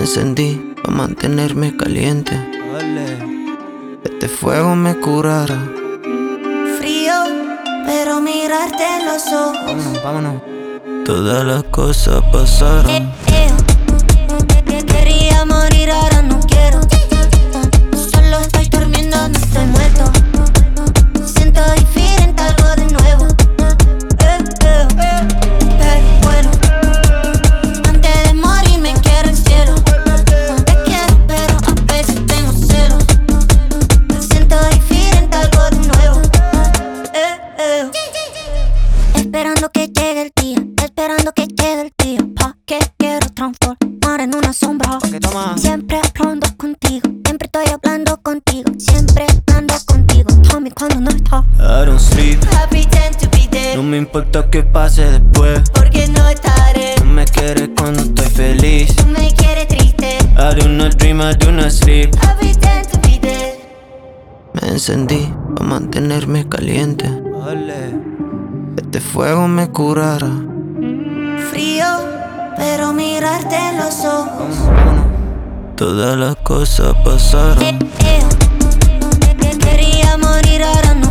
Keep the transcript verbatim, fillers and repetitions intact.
encendí pa' mantenerme caliente. Este fuego me curará. Frío, pero mirarte en los ojos. Vámonos, vámonos. Todas las cosas pasaron. Eh, eh, que quería morir, ahora no quiero. Solo estoy durmiendo, no estoy muerto. Siento diferente, algo de nuevo. Eh, eh, eh. Pero bueno, antes de morir me quiero el cielo. Te quiero, pero a veces tengo celos. Siento diferente, algo de nuevo. Eh, eh. Esperando que llegue el día, esperando que llegue el día, pa' que quiero transformar en una sombra. ¿Qué toma? Siempre hablando contigo, siempre estoy hablando contigo, siempre ando contigo, Tommy cuando no estás. I don't sleep, I pretend to be dead, no me importa que pase después. porque no estaré. No me quieres cuando estoy feliz. Tú me quieres triste. I do not dream, I do not sleep. I pretend to be dead. Me encendí pa' mantenerme caliente. Este fuego me curará. Frío, pero mirarte en los ojos. Vámonos, vámonos. Todas las cosas pasaron. Eh, eh. Que quería morir, ahora no